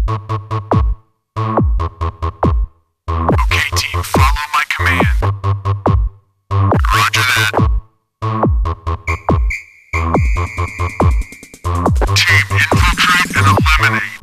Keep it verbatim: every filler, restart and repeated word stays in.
Okay, team, follow my command. Roger that. Team, infiltrate and eliminate.